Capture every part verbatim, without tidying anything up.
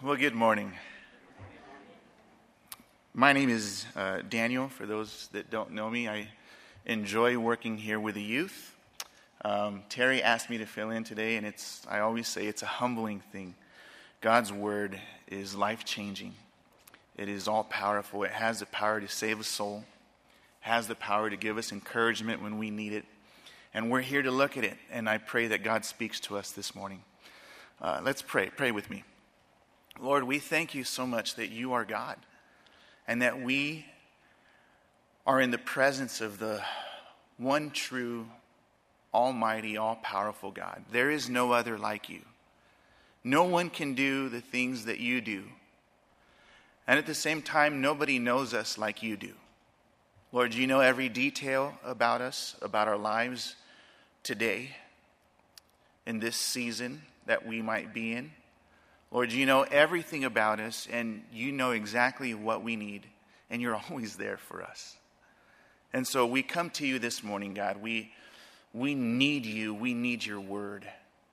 Well, good morning. My name is uh, Daniel. For those that don't know me, I enjoy working here with the youth. Um, Terry asked me to fill in today, and it's I always say it's a humbling thing. God's word is life-changing. It is all-powerful. It has the power to save a soul. It has the power to give us encouragement when we need it. And we're here to look at it, and I pray that God speaks to us this morning. Uh, let's pray. Pray with me. Lord, we thank you so much that you are God and that we are in the presence of the one true, almighty, all-powerful God. There is no other like you. No one can do the things that you do. And at the same time, nobody knows us like you do. Lord, you know every detail about us, about our lives today, in this season that we might be in. Lord, you know everything about us, and you know exactly what we need, and you're always there for us. And so we come to you this morning, God. We, we need you. We need your word.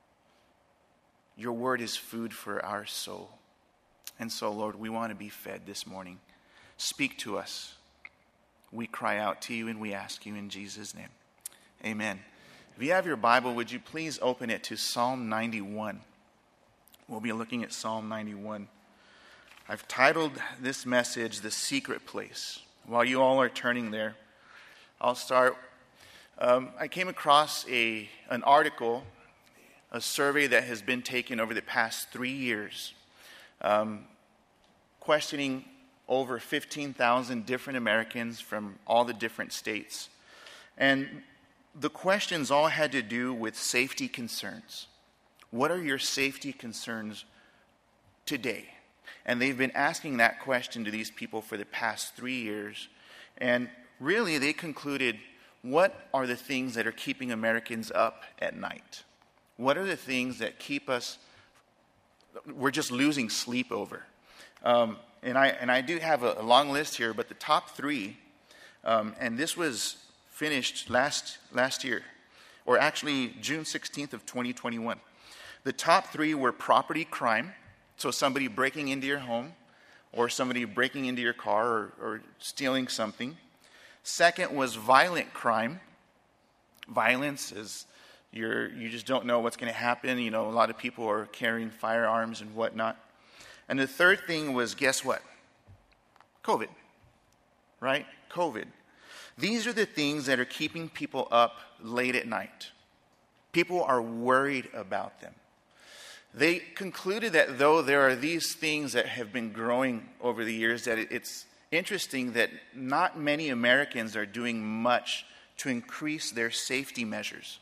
Your word is food for our soul. And so, Lord, we want to be fed this morning. Speak to us. We cry out to you, and we ask you in Jesus' name. Amen. If you have your Bible, would you please open it to Psalm ninety-one? We'll be looking at Psalm ninety-one. I've titled this message, The Secret Place. While you all are turning there, I'll start. Um, I came across a an article, a survey that has been taken over the past three years, um, questioning over fifteen thousand different Americans from all the different states. And the questions all had to do with safety concerns. What are your safety concerns today? And they've been asking that question to these people for the past three years. And really, they concluded, what are the things that are keeping Americans up at night? What are the things that keep us, we're just losing sleep over? Um, and I and I do have a, a long list here, but the top three, um, and this was finished last last year, or actually June sixteenth of twenty twenty-one. The top three were property crime, so somebody breaking into your home, or somebody breaking into your car, or, or stealing something. Second was violent crime. Violence is you're you just don't know what's going to happen. You know, a lot of people are carrying firearms and whatnot. And the third thing was, guess what? COVID, right? COVID. These are the things that are keeping people up late at night. People are worried about them. They concluded that though there are these things that have been growing over the years, that it's interesting that not many Americans are doing much to increase their safety measures.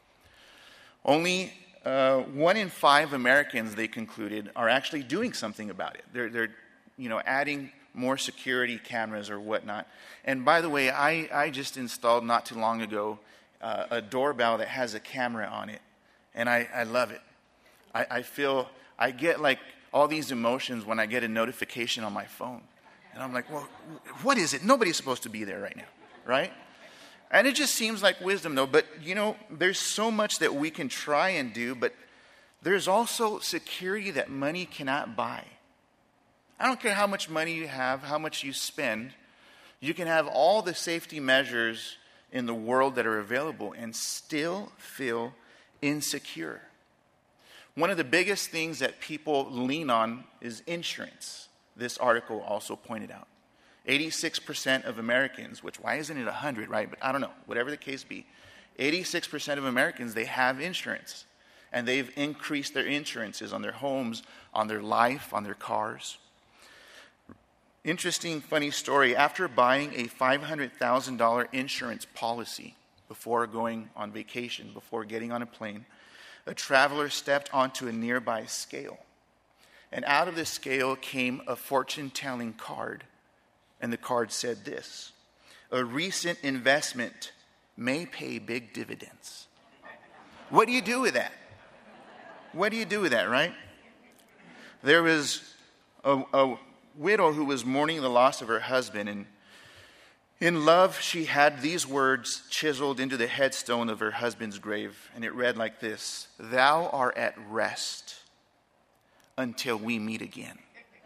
Only uh, one in five Americans, they concluded, are actually doing something about it. They're, they're you know, adding more security cameras or whatnot. And by the way, I, I just installed not too long ago uh, a doorbell that has a camera on it. And I, I love it. I, I feel, I get like all these emotions when I get a notification on my phone. And I'm like, well, what is it? Nobody's supposed to be there right now, right? And it just seems like wisdom, though. But, you know, there's so much that we can try and do, but there's also security that money cannot buy. I don't care how much money you have, how much you spend. You can have all the safety measures in the world that are available and still feel insecure. One of the biggest things that people lean on is insurance. This article also pointed out. eighty-six percent of Americans, which why isn't it one hundred, right? But I don't know, whatever the case be. eighty-six percent of Americans, they have insurance. And they've increased their insurances on their homes, on their life, on their cars. Interesting, funny story. After buying a five hundred thousand dollars insurance policy before going on vacation, before getting on a plane, a traveler stepped onto a nearby scale. And out of the scale came a fortune-telling card. And the card said this: a recent investment may pay big dividends. What do you do with that? What do you do with that, right? There was a, a widow who was mourning the loss of her husband, and in love, she had these words chiseled into the headstone of her husband's grave, and it read like this: "Thou art at rest. until we meet again.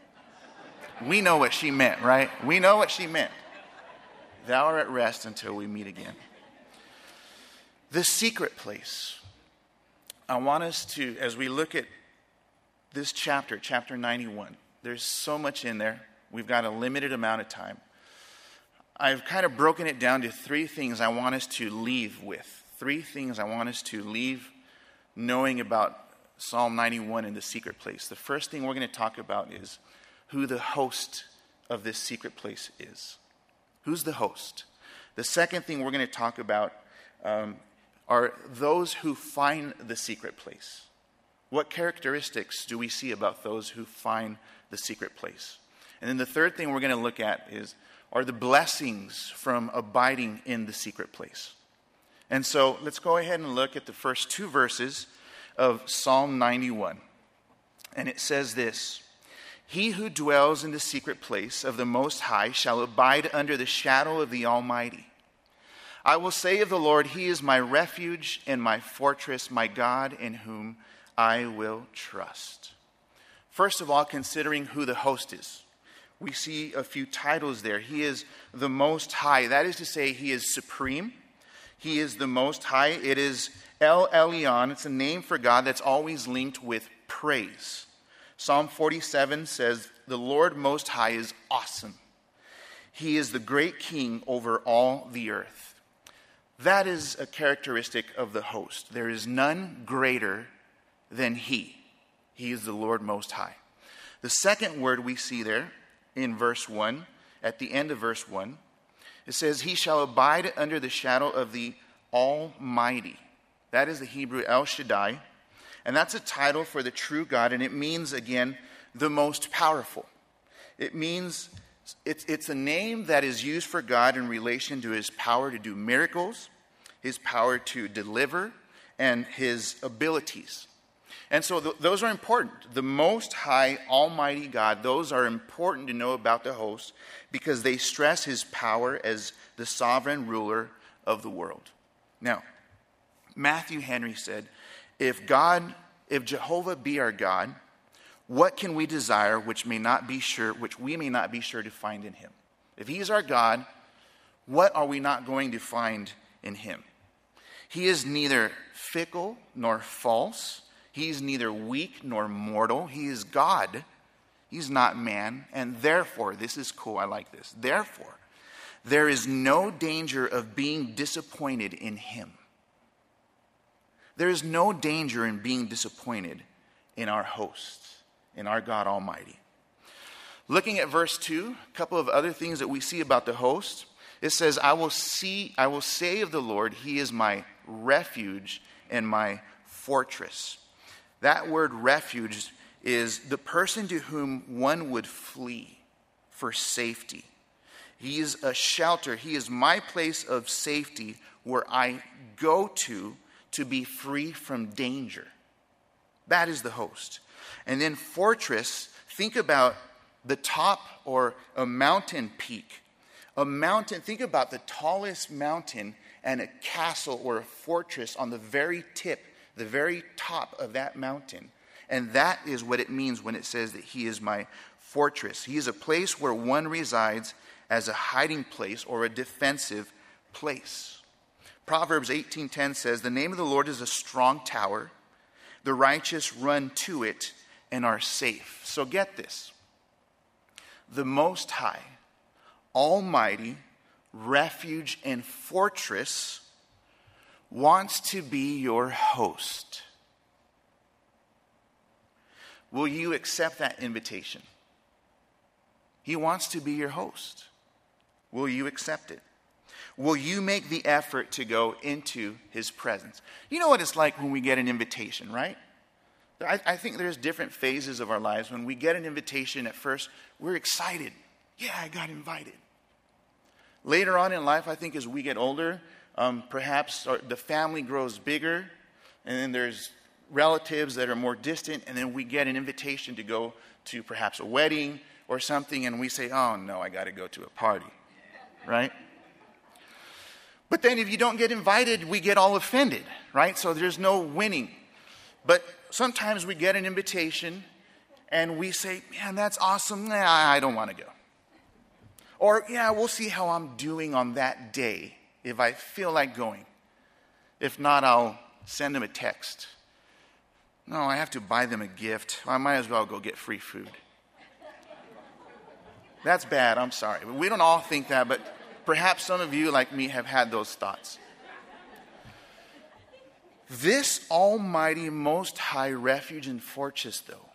We know what she meant, right? We know what she meant. Thou art at rest until we meet again. The secret place. I want us to, as we look at this chapter, chapter ninety-one, there's so much in there. We've got a limited amount of time. I've kind of broken it down to three things I want us to leave with. Three things I want us to leave knowing about Psalm ninety-one and the secret place. The first thing we're going to talk about is who the host of this secret place is. Who's the host? The second thing we're going to talk about um, are those who find the secret place. What characteristics do we see about those who find the secret place? And then the third thing we're going to look at is are the blessings from abiding in the secret place. And so let's go ahead and look at the first two verses of Psalm ninety-one. And it says this: He who dwells in the secret place of the Most High shall abide under the shadow of the Almighty. I will say of the Lord, He is my refuge and my fortress, my God in whom I will trust. First of all, considering who the host is. We see a few titles there. He is the Most High. That is to say, He is supreme. He is the Most High. It is El Elyon. It's a name for God that's always linked with praise. Psalm forty-seven says, the Lord Most High is awesome. He is the great King over all the earth. That is a characteristic of the host. There is none greater than He. He is the Lord Most High. The second word we see there in verse one, at the end of verse one, it says, He shall abide under the shadow of the Almighty. That is the Hebrew El Shaddai. And that's a title for the true God, and it means, again, the most powerful. It means, it's, it's a name that is used for God in relation to His power to do miracles, His power to deliver, and His abilities. And so th- those are important. The Most High, Almighty God, those are important to know about the host because they stress His power as the sovereign ruler of the world. Now, Matthew Henry said, if God, if Jehovah be our God, what can we desire which may not be sure, which we may not be sure to find in Him? If He is our God, what are we not going to find in Him? He is neither fickle nor false. He's neither weak nor mortal. He is God. He's not man. And therefore, this is cool, I like this. Therefore, there is no danger of being disappointed in Him. There is no danger in being disappointed in our host, in our God Almighty. Looking at verse two, a couple of other things that we see about the host. It says, I will see, I will say of the Lord, He is my refuge and my fortress. That word refuge is the person to whom one would flee for safety. He is a shelter. He is my place of safety where I go to to be free from danger. That is the host. And then fortress, think about the top or a mountain peak. A mountain, think about the tallest mountain and a castle or a fortress on the very tip, the very top of that mountain. And that is what it means when it says that He is my fortress. He is a place where one resides as a hiding place or a defensive place. Proverbs eighteen ten says, the name of the Lord is a strong tower. The righteous run to it and are safe. So get this. The Most High, Almighty, refuge and fortress wants to be your host. Will you accept that invitation? He wants to be your host. Will you accept it? Will you make the effort to go into His presence? You know what it's like when we get an invitation, right? I, I think there's different phases of our lives. When we get an invitation, at first, we're excited. Yeah, I got invited. Later on in life, I think as we get older, um, perhaps our, the family grows bigger, and then there's relatives that are more distant, and then we get an invitation to go to perhaps a wedding or something, and we say, oh no, I got to go to a party, right? But then if you don't get invited, we get all offended, right? So there's no winning. But sometimes we get an invitation and we say, man, that's awesome. Nah, I don't want to go. Or, yeah, we'll see how I'm doing on that day if I feel like going. If not, I'll send them a text. No, I have to buy them a gift. I might as well go get free food. That's bad, I'm sorry. But we don't all think that, but perhaps some of you, like me, have had those thoughts. This almighty, most high refuge and fortress, though,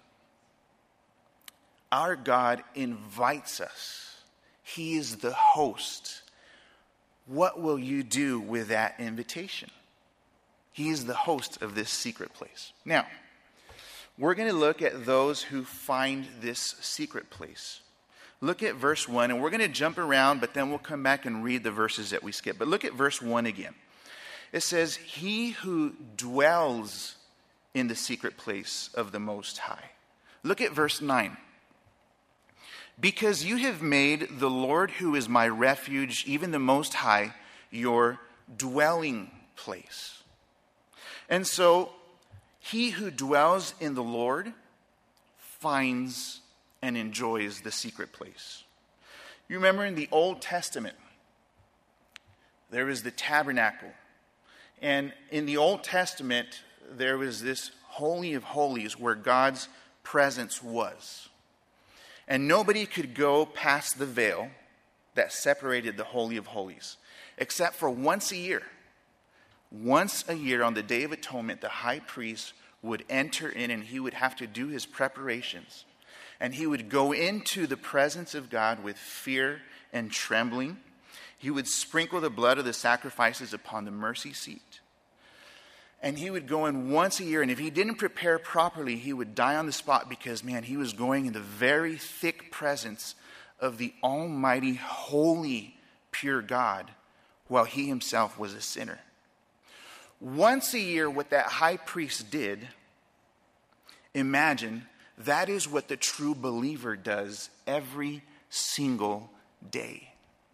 our God invites us. He is the host. What will you do with that invitation? He is the host of this secret place. Now, we're going to look at those who find this secret place. Look at verse one, and we're going to jump around, but then we'll come back and read the verses that we skipped. But look at verse one again. It says, he who dwells in the secret place of the Most High. Look at verse nine. Because you have made the Lord, who is my refuge, even the Most High, your dwelling place. And so, he who dwells in the Lord finds and enjoys the secret place. You remember in the Old Testament, there was the tabernacle. And in the Old Testament, there was this Holy of Holies where God's presence was. And nobody could go past the veil that separated the Holy of Holies, except for once a year. Once a year on the Day of Atonement, the high priest would enter in and he would have to do his preparations. And he would go into the presence of God with fear and trembling. He would sprinkle the blood of the sacrifices upon the mercy seat. And he would go in once a year, and if he didn't prepare properly, he would die on the spot because, man, he was going in the very thick presence of the almighty, holy, pure God, while he himself was a sinner. Once a year, what that high priest did, imagine, that is what the true believer does every single day.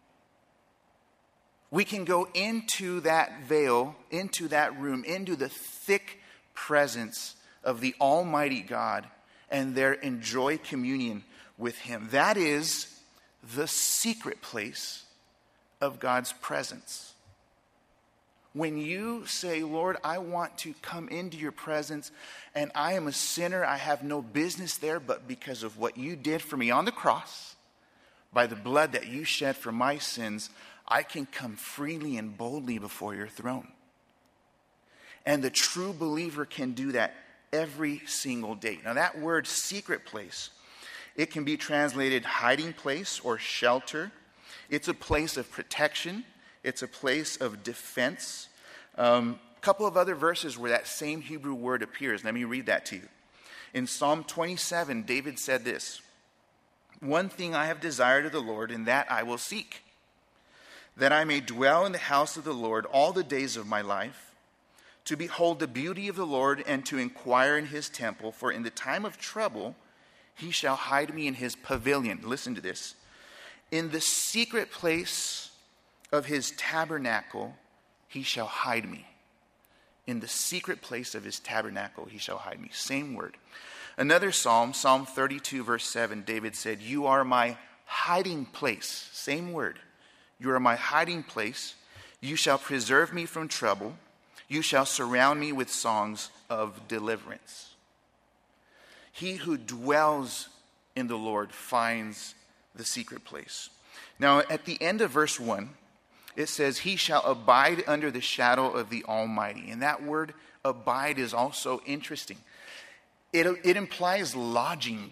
We can go into that veil, into that room, into the thick presence of the Almighty God, and there enjoy communion with him. That is the secret place of God's presence. When you say, Lord, I want to come into your presence, and I am a sinner, I have no business there, but because of what you did for me on the cross, by the blood that you shed for my sins, I can come freely and boldly before your throne. And the true believer can do that every single day. Now that word secret place, it can be translated hiding place or shelter. It's a place of protection. It's a place of defense. Um, a couple of other verses where that same Hebrew word appears. Let me read that to you. In Psalm twenty-seven, David said this, "One thing I have desired of the Lord, and that I will seek, that I may dwell in the house of the Lord all the days of my life, to behold the beauty of the Lord and to inquire in his temple. For in the time of trouble he shall hide me in his pavilion." Listen to this. "In the secret place of his tabernacle he shall hide me." In the secret place of his tabernacle he shall hide me. Same word. Another psalm, Psalm thirty-two, verse seven, David said, "You are my hiding place." Same word. "You are my hiding place. You shall preserve me from trouble. You shall surround me with songs of deliverance." He who dwells in the Lord finds the secret place. Now, at the end of verse one, it says, "He shall abide under the shadow of the Almighty." And that word abide is also interesting. It, it implies lodging.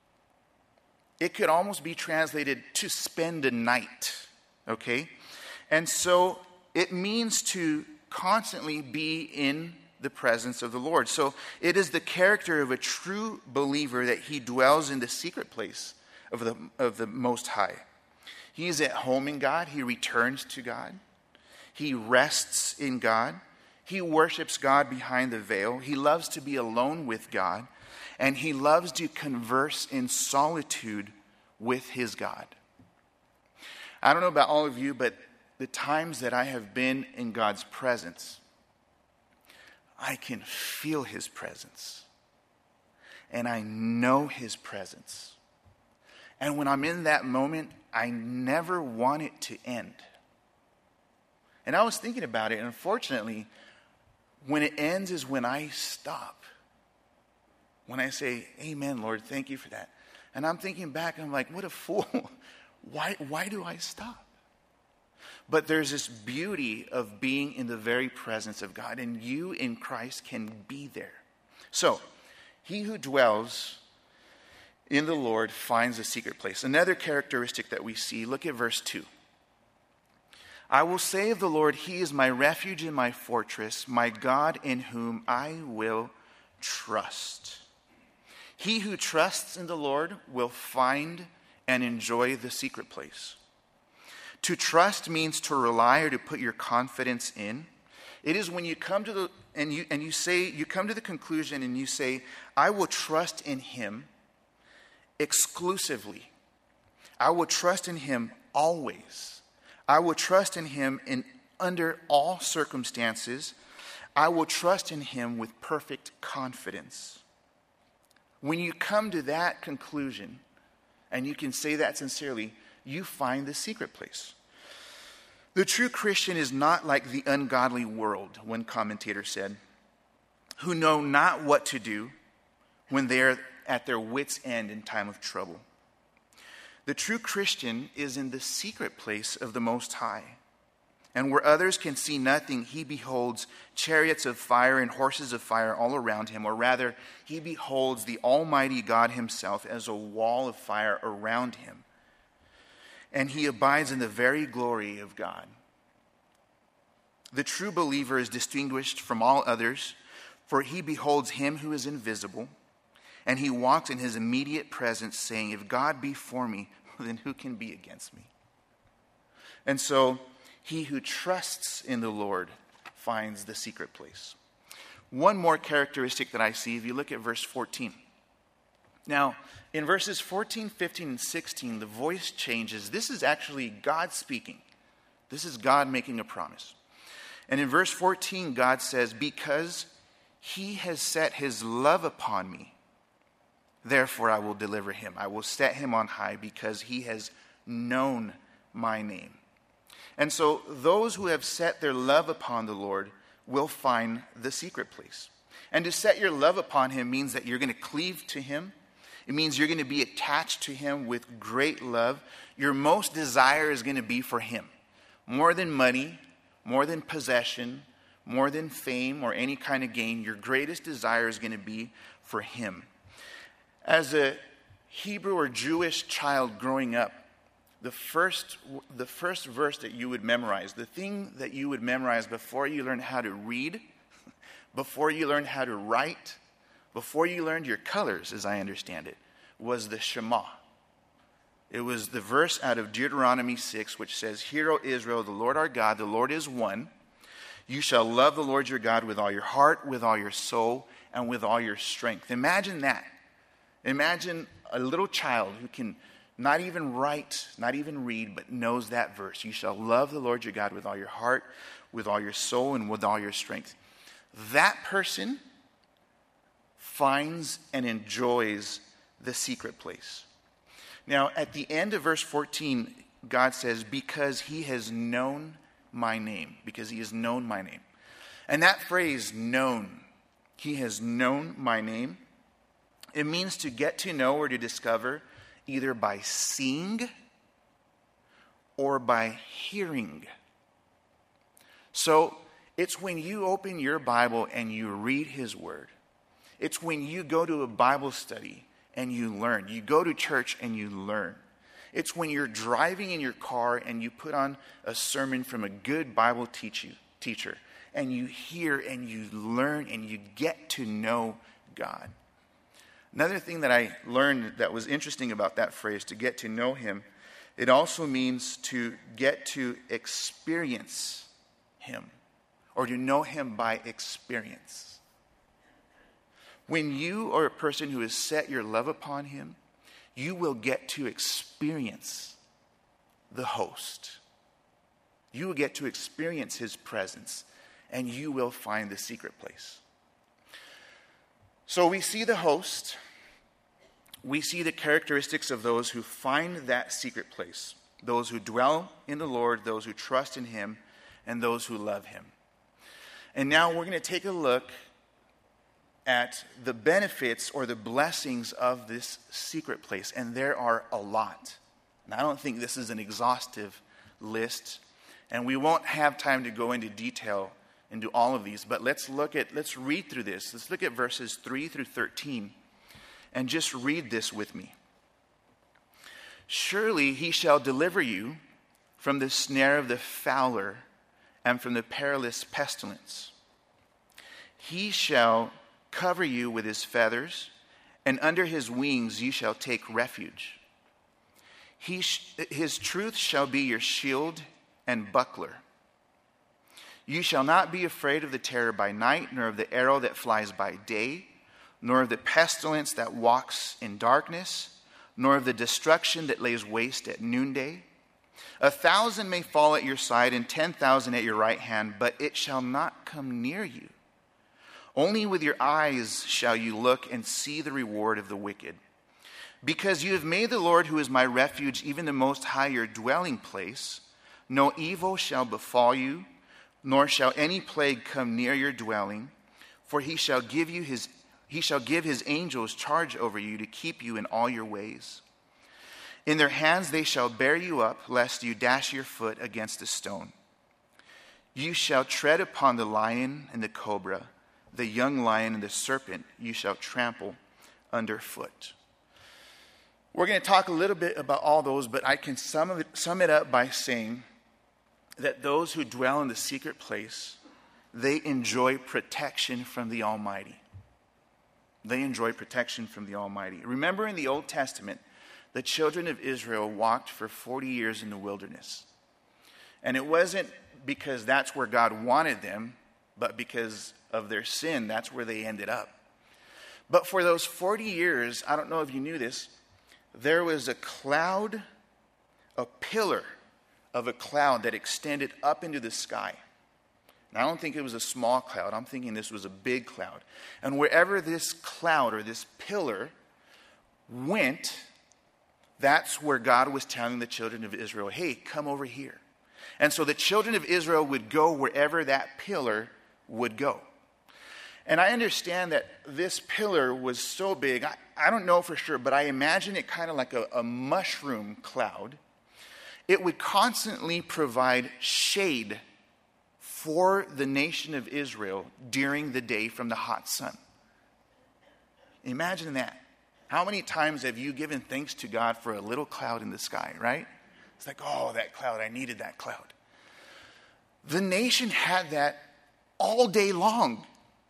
It could almost be translated to spend a night. Okay? And so it means to constantly be in the presence of the Lord. So it is the character of a true believer that he dwells in the secret place of the, of the Most High. He is at home in God. He returns to God. He rests in God. He worships God behind the veil. He loves to be alone with God. And he loves to converse in solitude with his God. I don't know about all of you, but the times that I have been in God's presence, I can feel his presence. and I know his presence. And when I'm in that moment, I never want it to end. And I was thinking about it, and unfortunately, when it ends is when I stop. When I say, amen, Lord, thank you for that. And I'm thinking back, and I'm like, what a fool. Why, why do I stop? But there's this beauty of being in the very presence of God, and you in Christ can be there. So, he who dwells in the Lord finds a secret place. Another characteristic that we see, look at verse two. I will say of the Lord, he is my refuge and my fortress, my God in whom I will trust. He who trusts in the Lord will find and enjoy the secret place. To trust means to rely or to put your confidence in. It is when you come to the and you and you say you come to the conclusion and you say, I will trust in him exclusively. I will trust in him always. I will trust in him in under all circumstances. I will trust in him with perfect confidence. When you come to that conclusion, and you can say that sincerely, you find the secret place. The true Christian is not like the ungodly world, one commentator said, who know not what to do when they are at their wits' end in time of trouble. The true Christian is in the secret place of the Most High. And where others can see nothing, he beholds chariots of fire and horses of fire all around him. Or rather, he beholds the Almighty God himself as a wall of fire around him. And he abides in the very glory of God. The true believer is distinguished from all others, for he beholds him who is invisible, and he walks in his immediate presence, saying, if God be for me, then who can be against me? And so, he who trusts in the Lord finds the secret place. One more characteristic that I see, if you look at verse fourteen. Now, in verses fourteen, fifteen, and sixteen, the voice changes. This is actually God speaking. This is God making a promise. And in verse fourteen, God says, because he has set his love upon me, therefore I will deliver him. I will set him on high because he has known my name. And so those who have set their love upon the Lord will find the secret place. And to set your love upon him means that you're going to cleave to him. It means you're going to be attached to him with great love. Your most desire is going to be for him. More than money, more than possession, more than fame or any kind of gain, your greatest desire is going to be for him. As a Hebrew or Jewish child growing up, The first, the first verse that you would memorize, the thing that you would memorize before you learned how to read, before you learned how to write, before you learned your colors, as I understand it, was the Shema. It was the verse out of Deuteronomy six, which says, Hear, O Israel, the Lord our God, the Lord is one. You shall love the Lord your God with all your heart, with all your soul, and with all your strength. Imagine that. Imagine a little child who can not even write, not even read, but knows that verse. You shall love the Lord your God with all your heart, with all your soul, and with all your strength. That person finds and enjoys the secret place. Now, at the end of verse fourteen, God says, because he has known my name. Because he has known my name. And that phrase, known, he has known my name, it means to get to know or to discover either by seeing or by hearing. So it's when you open your Bible and you read his word. It's when you go to a Bible study and you learn. You go to church and you learn. It's when you're driving in your car and you put on a sermon from a good Bible teach you, teacher and you hear and you learn and you get to know God. Another thing that I learned that was interesting about that phrase, to get to know him, it also means to get to experience him, or to know him by experience. When you are a person who has set your love upon him, you will get to experience the host. You will get to experience his presence, and you will find the secret place. So we see the host. we see the characteristics of those who find that secret place, those who dwell in the Lord, those who trust in him, and those who love him. And now we're going to take a look at the benefits or the blessings of this secret place. And there are a lot. And I don't think this is an exhaustive list. And we won't have time to go into detail into all of these. But let's look at, let's read through this. Let's look at verses three through thirteen. And just read this with me. Surely he shall deliver you from the snare of the fowler and from the perilous pestilence. He shall cover you with his feathers, and under his wings you shall take refuge. He sh- his truth shall be your shield and buckler. You shall not be afraid of the terror by night, nor of the arrow that flies by day, nor of the pestilence that walks in darkness, nor of the destruction that lays waste at noonday. A thousand may fall at your side and ten thousand at your right hand, but it shall not come near you. Only with your eyes shall you look and see the reward of the wicked. Because you have made the Lord, who is my refuge, even the Most High, your dwelling place, no evil shall befall you, nor shall any plague come near your dwelling. For he shall give you his he shall give his angels charge over you to keep you in all your ways. In their hands they shall bear you up, lest you dash your foot against a stone. You shall tread upon the lion and the cobra, the young lion and the serpent you shall trample underfoot. We're going to talk a little bit about all those, but I can sum, of it, sum it up by saying that those who dwell in the secret place, they enjoy protection from the Almighty. They enjoy protection from the Almighty. Remember, in the Old Testament, the children of Israel walked for forty years in the wilderness. And it wasn't because that's where God wanted them, but because of their sin, that's where they ended up. But for those forty years, I don't know if you knew this, there was a cloud, a pillar of a cloud that extended up into the sky. And I don't think it was a small cloud. I'm thinking this was a big cloud. And wherever this cloud or this pillar went, that's where God was telling the children of Israel, hey, come over here. And so the children of Israel would go wherever that pillar would go. And I understand that this pillar was so big, I, I don't know for sure, but I imagine it kind of like a, a mushroom cloud. It would constantly provide shade for the nation of Israel during the day from the hot sun. Imagine that. How many times have you given thanks to God for a little cloud in the sky, right? It's like, oh, that cloud, I needed that cloud. The nation had that all day long.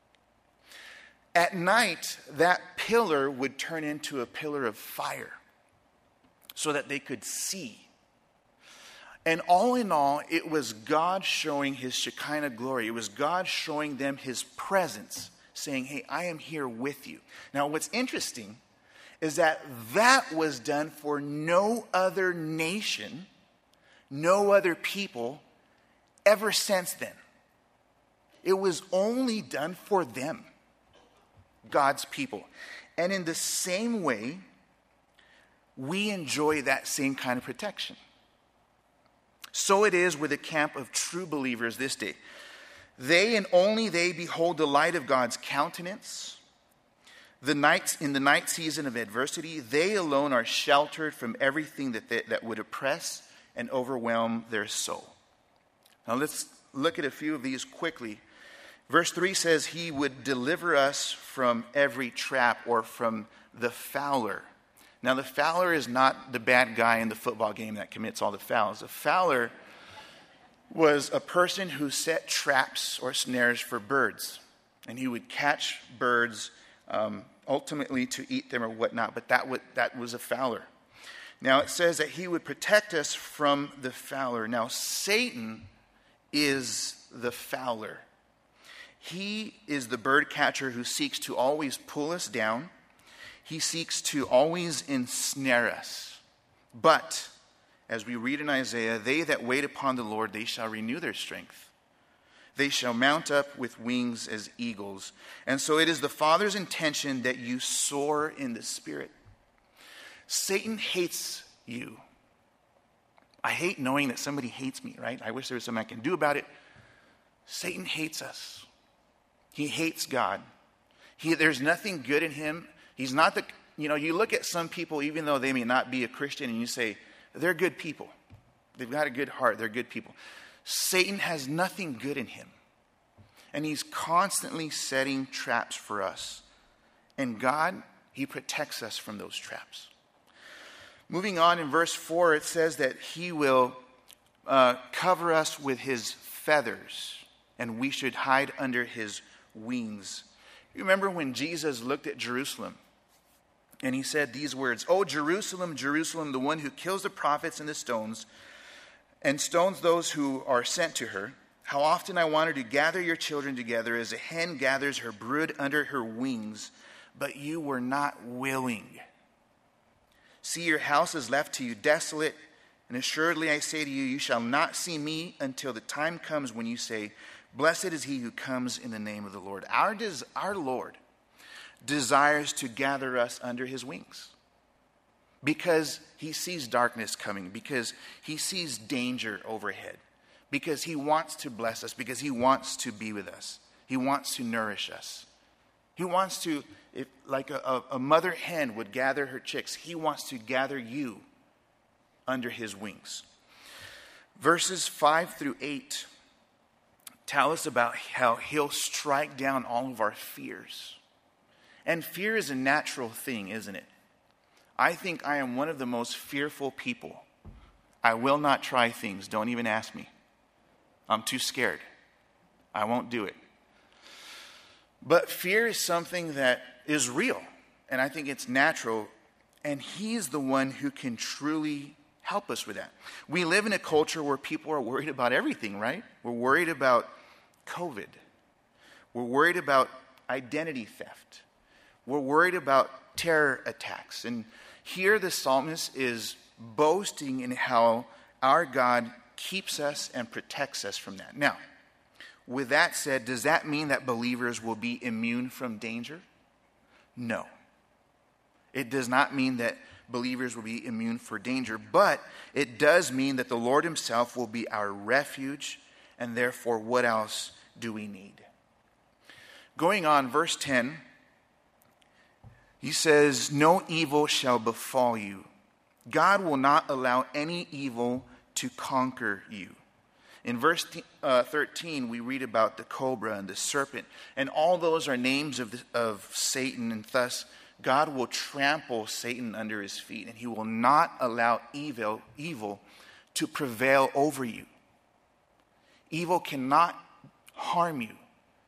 At night, that pillar would turn into a pillar of fire so that they could see. And all in all, it was God showing his Shekinah glory. It was God showing them his presence, saying, hey, I am here with you. Now, what's interesting is that that was done for no other nation, no other people ever since then. It was only done for them, God's people. And in the same way, we enjoy that same kind of protection. So it is with the camp of true believers this day. They and only they behold the light of God's countenance. The nights in the night season of adversity, they alone are sheltered from everything that they, that would oppress and overwhelm their soul. Now let's look at a few of these quickly. Verse three says he would deliver us from every trap or from the fowler. Now, the fowler is not the bad guy in the football game that commits all the fouls. A fowler was a person who set traps or snares for birds. And he would catch birds um, ultimately to eat them or whatnot. But that, would, that was a fowler. Now, it says that he would protect us from the fowler. Now, Satan is the fowler. He is the bird catcher who seeks to always pull us down. He seeks to always ensnare us. But, as we read in Isaiah, they that wait upon the Lord, they shall renew their strength. They shall mount up with wings as eagles. And so it is the Father's intention that you soar in the Spirit. Satan hates you. I hate knowing that somebody hates me, right? I wish there was something I can do about it. Satan hates us. He hates God. He, there's nothing good in him. He's not the, you know, you look at some people, even though they may not be a Christian, and you say, they're good people. They've got a good heart. They're good people. Satan has nothing good in him. And he's constantly setting traps for us. And God, he protects us from those traps. Moving on in verse four, it says that he will uh, cover us with his feathers, and we should hide under his wings. You remember when Jesus looked at Jerusalem, and he said these words, "O Jerusalem, Jerusalem, the one who kills the prophets and the stones, and stones those who are sent to her. How often I wanted to gather your children together as a hen gathers her brood under her wings, but you were not willing. See, your house is left to you desolate, and assuredly I say to you, you shall not see me until the time comes when you say, blessed is he who comes in the name of the Lord." Our, des- our Lord desires to gather us under his wings because he sees darkness coming, because he sees danger overhead, because he wants to bless us, because he wants to be with us. He wants to nourish us. He wants to, if, like a, a mother hen would gather her chicks, he wants to gather you under his wings. Verses five through eight tell us about how he'll strike down all of our fears. And fear is a natural thing, isn't it? I think I am one of the most fearful people. I will not try things. Don't even ask me. I'm too scared. I won't do it. But fear is something that is real, and I think it's natural, and he's the one who can truly help us with that. We live in a culture where people are worried about everything, right? We're worried about COVID. We're worried about identity theft. We're worried about terror attacks. And here the psalmist is boasting in how our God keeps us and protects us from that. Now, with that said, does that mean that believers will be immune from danger? No. It does not mean that believers will be immune for danger, but it does mean that the Lord himself will be our refuge, and therefore, what else do we need? Going on, verse ten, he says, no evil shall befall you. God will not allow any evil to conquer you. In verse uh, thirteen, we read about the cobra and the serpent, and all those are names of, the, of Satan, and thus God will trample Satan under his feet, and he will not allow evil, evil to prevail over you. Evil cannot harm you.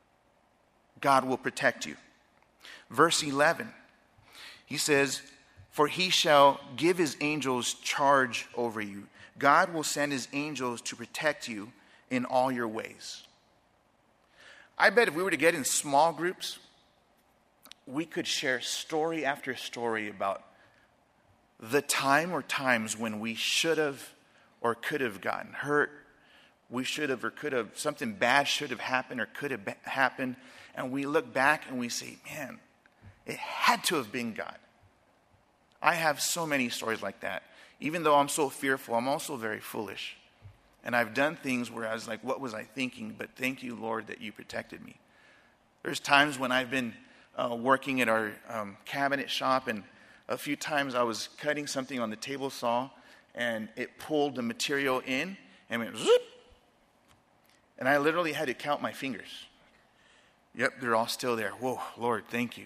God will protect you. Verse eleven, he says, for he shall give his angels charge over you. God will send his angels to protect you in all your ways. I bet if we were to get in small groups, we could share story after story about the time or times when we should have or could have gotten hurt. We should have or could have, something bad should have happened or could have be- happened. And we look back and we say, man, it had to have been God. I have so many stories like that. Even though I'm so fearful, I'm also very foolish. And I've done things where I was like, what was I thinking? But thank you, Lord, that you protected me. There's times when I've been uh, working at our um, cabinet shop, and a few times I was cutting something on the table saw, and it pulled the material in, and went zoop. And I literally had to count my fingers. Yep, they're all still there. Whoa, Lord, thank you.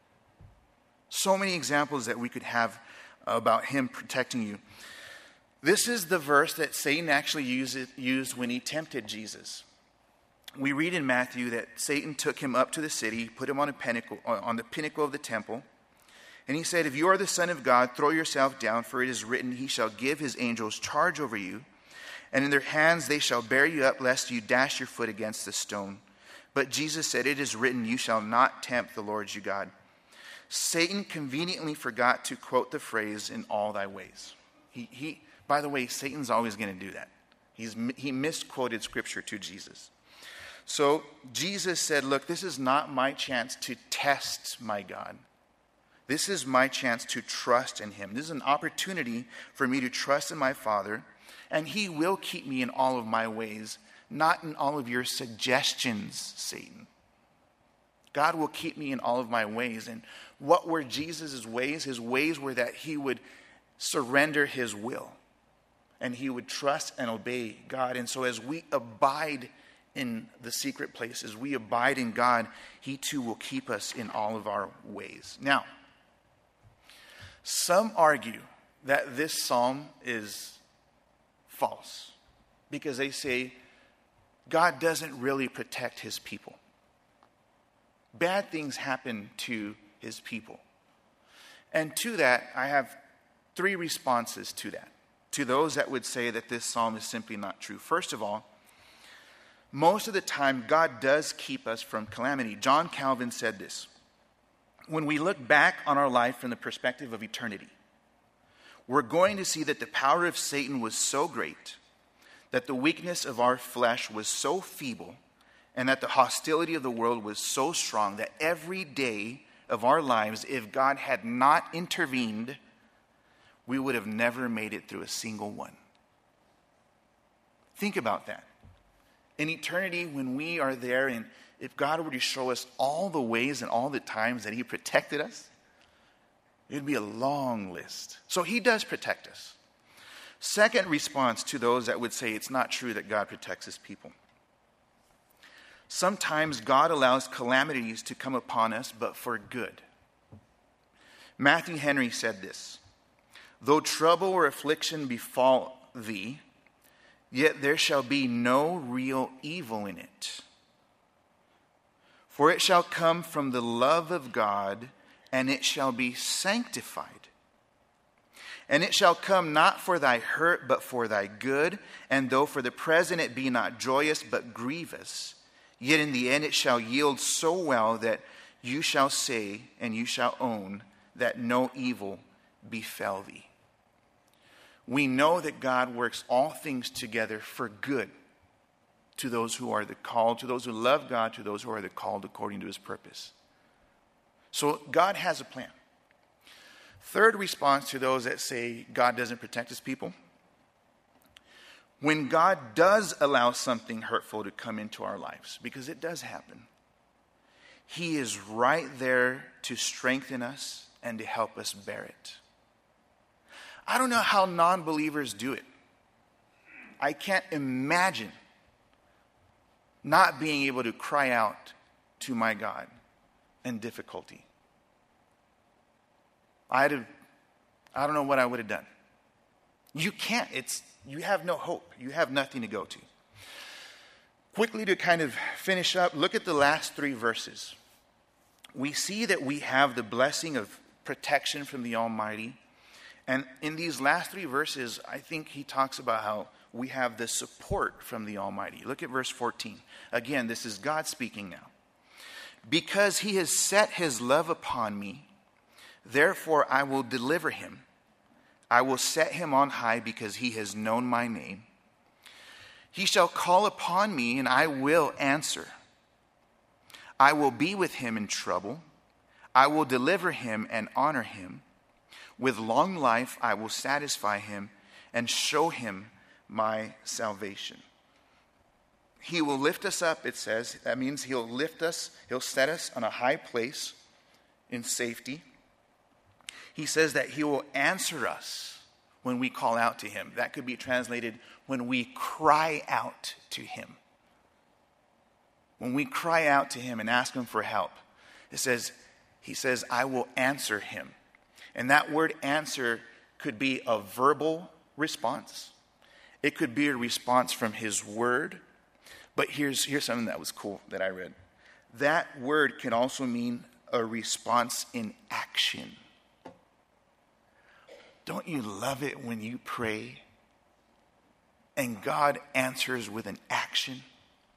So many examples that we could have about him protecting you. This is the verse that Satan actually used, used when he tempted Jesus. We read in Matthew that Satan took him up to the city, put him on a pinnacle, on the pinnacle of the temple, and he said, if you are the Son of God, throw yourself down, for it is written, he shall give his angels charge over you, and in their hands they shall bear you up, lest you dash your foot against the stone. But Jesus said, it is written, you shall not tempt the Lord your God. Satan conveniently forgot to quote the phrase, in all thy ways. He, he, by the way, Satan's always going to do that. He's, he misquoted scripture to Jesus. So Jesus said, look, this is not my chance to test my God. This is my chance to trust in him. This is an opportunity for me to trust in my Father, and he will keep me in all of my ways, not in all of your suggestions, Satan. God will keep me in all of my ways. And what were Jesus' ways? His ways were that he would surrender his will, and he would trust and obey God. And so as we abide in the secret places, we abide in God, he too will keep us in all of our ways. Now, some argue that this psalm is false because they say God doesn't really protect his people. Bad things happen to his people. And to that, I have three responses to that, to those that would say that this psalm is simply not true. First of all, most of the time, God does keep us from calamity. John Calvin said this: when we look back on our life from the perspective of eternity, we're going to see that the power of Satan was so great, that the weakness of our flesh was so feeble, and that the hostility of the world was so strong that every day of our lives, if God had not intervened, we would have never made it through a single one. Think about that. In eternity, when we are there, and if God were to show us all the ways and all the times that he protected us, it would be a long list. So he does protect us. Second response to those that would say it's not true that God protects his people. Sometimes God allows calamities to come upon us, but for good. Matthew Henry said this: though trouble or affliction befall thee, yet there shall be no real evil in it. For it shall come from the love of God, and it shall be sanctified. And it shall come not for thy hurt, but for thy good. And though for the present it be not joyous, but grievous, yet in the end it shall yield so well that you shall say and you shall own that no evil befell thee. We know that God works all things together for good to those who are the called, to those who love God, to those who are the called according to his purpose. So God has a plan. Third response to those that say God doesn't protect his people: when God does allow something hurtful to come into our lives, because it does happen, he is right there to strengthen us and to help us bear it. I don't know how non-believers do it. I can't imagine not being able to cry out to my God in difficulty. I'd have, I don't know what I would have done. You can't. It's, you have no hope. You have nothing to go to. Quickly to kind of finish up, look at the last three verses. We see that we have the blessing of protection from the Almighty. And in these last three verses, I think he talks about how we have the support from the Almighty. Look at verse fourteen. Again, this is God speaking now. Because he has set his love upon me, therefore I will deliver him. I will set him on high because he has known my name. He shall call upon me and I will answer. I will be with him in trouble. I will deliver him and honor him. With long life I will satisfy him and show him my salvation. He will lift us up, it says. That means he'll lift us, he'll set us on a high place in safety. He says that he will answer us when we call out to him. That could be translated when we cry out to him. When we cry out to him and ask him for help, it says, he says, I will answer him. And that word answer could be a verbal response. It could be a response from his word. But here's, here's something that was cool that I read. That word can also mean a response in action. Don't you love it when you pray and God answers with an action?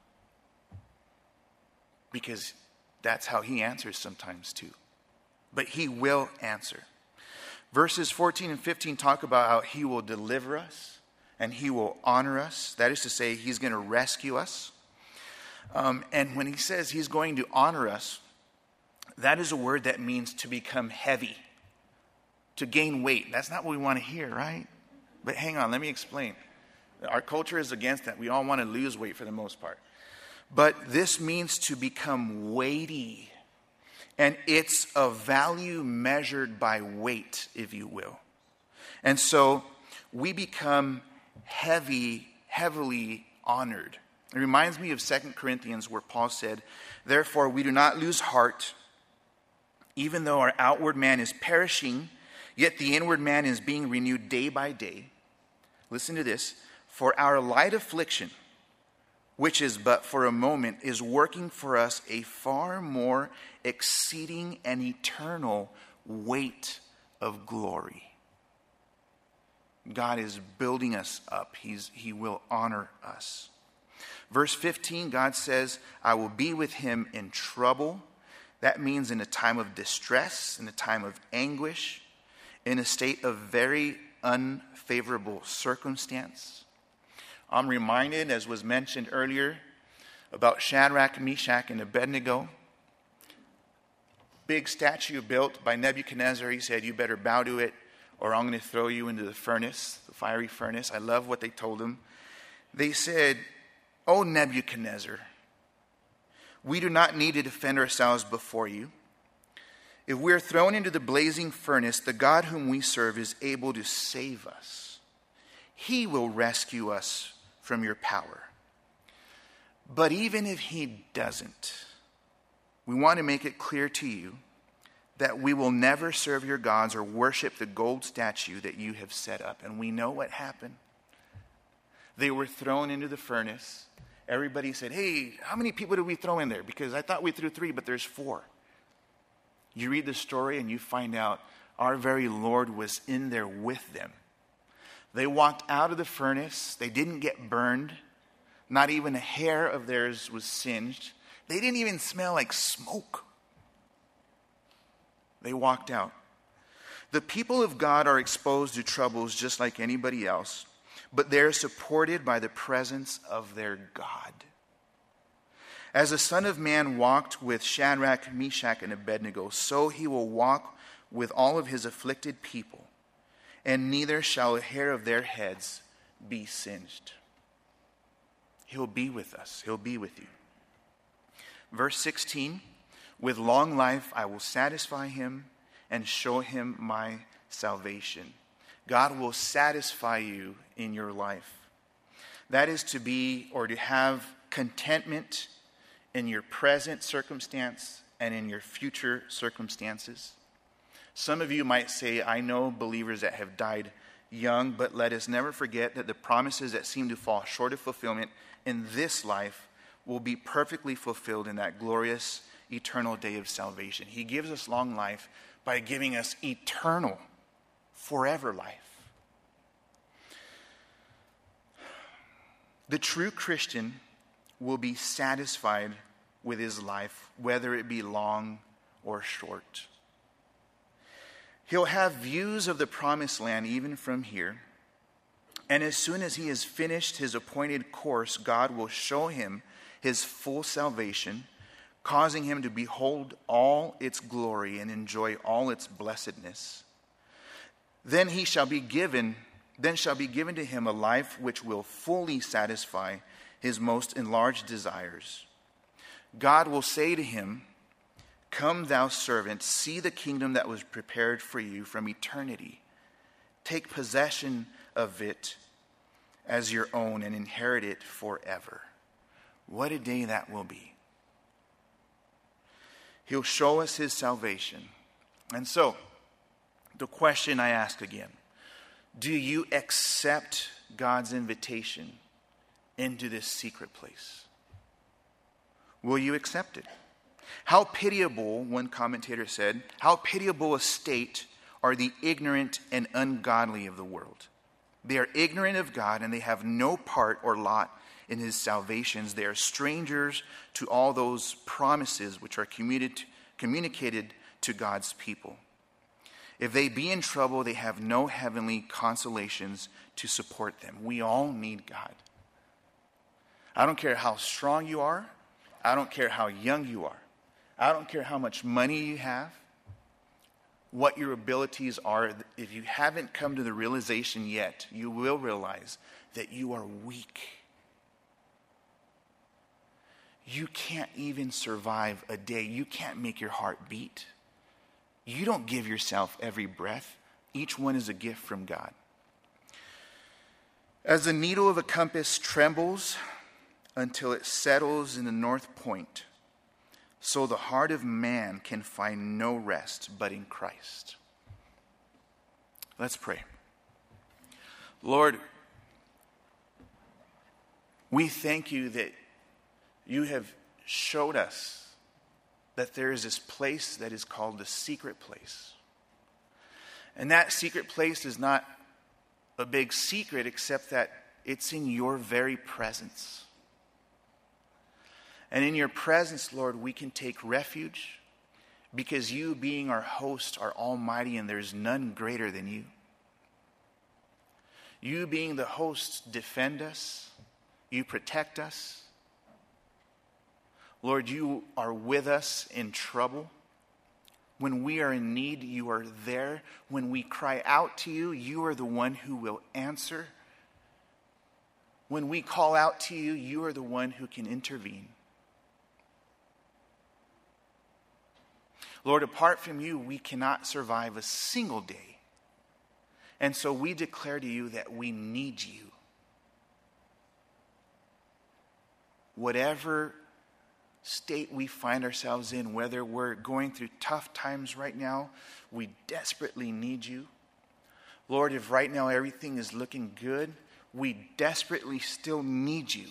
Because that's how he answers sometimes too. But he will answer. Verses fourteen and fifteen talk about how he will deliver us and he will honor us. That is to say, he's going to rescue us. Um, and when he says he's going to honor us, that is a word that means to become heavy, to gain weight. That's not what we want to hear, right? But hang on, let me explain. Our culture is against that. We all want to lose weight for the most part. But this means to become weighty. And it's a value measured by weight, if you will. And so we become heavy, heavily honored. It reminds me of Second Corinthians where Paul said, therefore we do not lose heart, even though our outward man is perishing, yet the inward man is being renewed day by day. Listen to this. For our light affliction, which is but for a moment, is working for us a far more exceeding and eternal weight of glory. God is building us up. He's, he will honor us. Verse fifteen, God says, I will be with him in trouble. That means in a time of distress, in a time of anguish, in a state of very unfavorable circumstance. I'm reminded, as was mentioned earlier, about Shadrach, Meshach, and Abednego. Big statue built by Nebuchadnezzar. He said, you better bow to it or I'm going to throw you into the furnace, the fiery furnace. I love what they told him. They said, O Nebuchadnezzar, we do not need to defend ourselves before you. If we are thrown into the blazing furnace, the God whom we serve is able to save us. He will rescue us from your power. But even if he doesn't, we want to make it clear to you that we will never serve your gods or worship the gold statue that you have set up. And we know what happened. They were thrown into the furnace. Everybody said, hey, how many people did we throw in there? Because I thought we threw three, but there's four. You read the story and you find out our very Lord was in there with them. They walked out of the furnace. They didn't get burned. Not even a hair of theirs was singed. They didn't even smell like smoke. They walked out. The people of God are exposed to troubles just like anybody else, but they're supported by the presence of their God. As the Son of Man walked with Shadrach, Meshach, and Abednego, so he will walk with all of his afflicted people, and neither shall a hair of their heads be singed. He'll be with us. He'll be with you. Verse sixteen, with long life I will satisfy him and show him my salvation. God will satisfy you in your life. That is to be or to have contentment in your present circumstance and in your future circumstances. Some of you might say, I know believers that have died young, but let us never forget that the promises that seem to fall short of fulfillment in this life will be perfectly fulfilled in that glorious eternal day of salvation. He gives us long life by giving us eternal, forever life. The true Christian will be satisfied with his life, whether it be long or short. He'll have views of the promised land even from here. And as soon as he has finished his appointed course, God will show him his full salvation, causing him to behold all its glory and enjoy all its blessedness. Then he shall be given, then shall be given to him a life which will fully satisfy his most enlarged desires. God will say to him, come, thou servant, see the kingdom that was prepared for you from eternity. Take possession of it as your own and inherit it forever. What a day that will be. He'll show us his salvation. And so, the question I ask again, do you accept God's invitation into this secret place? Will you accept it? How pitiable, one commentator said, how pitiable a state are the ignorant and ungodly of the world. They are ignorant of God and they have no part or lot in his salvations. They are strangers to all those promises which are communicated, communicated to God's people. If they be in trouble, they have no heavenly consolations to support them. We all need God. I don't care how strong you are. I don't care how young you are. I don't care how much money you have, what your abilities are. If you haven't come to the realization yet, you will realize that you are weak. You can't even survive a day. You can't make your heart beat. You don't give yourself every breath. Each one is a gift from God. As the needle of a compass trembles until it settles in the north point, so the heart of man can find no rest but in Christ. Let's pray. Lord, we thank you that you have showed us that there is this place that is called the secret place. And that secret place is not a big secret, except that it's in your very presence. And in your presence, Lord, we can take refuge because you, being our host, are almighty and there's none greater than you. You, being the host, defend us. You protect us. Lord, you are with us in trouble. When we are in need, you are there. When we cry out to you, you are the one who will answer. When we call out to you, you are the one who can intervene. Lord, apart from you, we cannot survive a single day. And so we declare to you that we need you. Whatever state we find ourselves in, whether we're going through tough times right now, we desperately need you. Lord, if right now everything is looking good, we desperately still need you.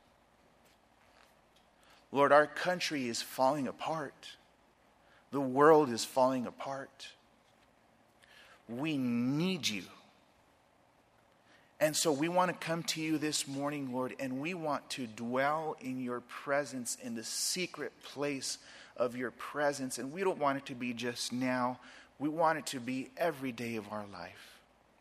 Lord, our country is falling apart. The world is falling apart. We need you. And so we want to come to you this morning, Lord, and we want to dwell in your presence, in the secret place of your presence. And we don't want it to be just now. We want it to be every day of our life.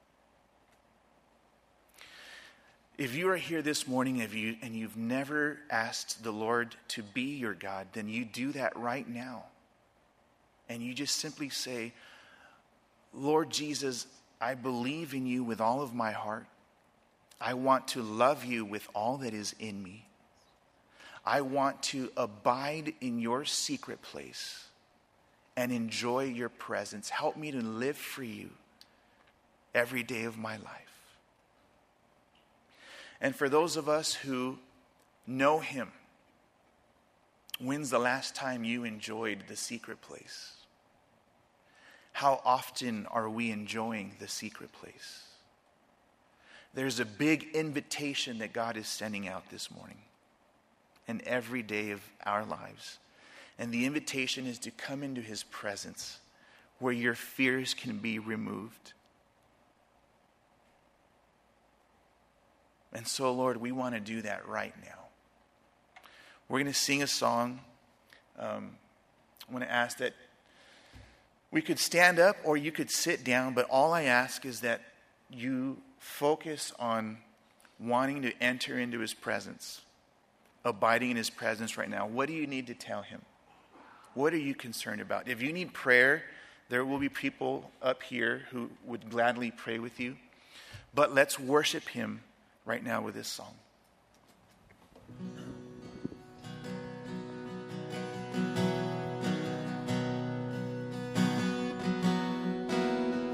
If you are here this morning and, you, and you've never asked the Lord to be your God, then you do that right now. And you just simply say, Lord Jesus, I believe in you with all of my heart. I want to love you with all that is in me. I want to abide in your secret place and enjoy your presence. Help me to live for you every day of my life. And for those of us who know him, when's the last time you enjoyed the secret place? How often are we enjoying the secret place? There's a big invitation that God is sending out this morning and every day of our lives. And the invitation is to come into his presence where your fears can be removed. And so, Lord, we want to do that right now. We're going to sing a song. Um, I want to ask that we could stand up or you could sit down, but all I ask is that you focus on wanting to enter into his presence, abiding in his presence right now. What do you need to tell him? What are you concerned about? If you need prayer, there will be people up here who would gladly pray with you. But let's worship him right now with this song.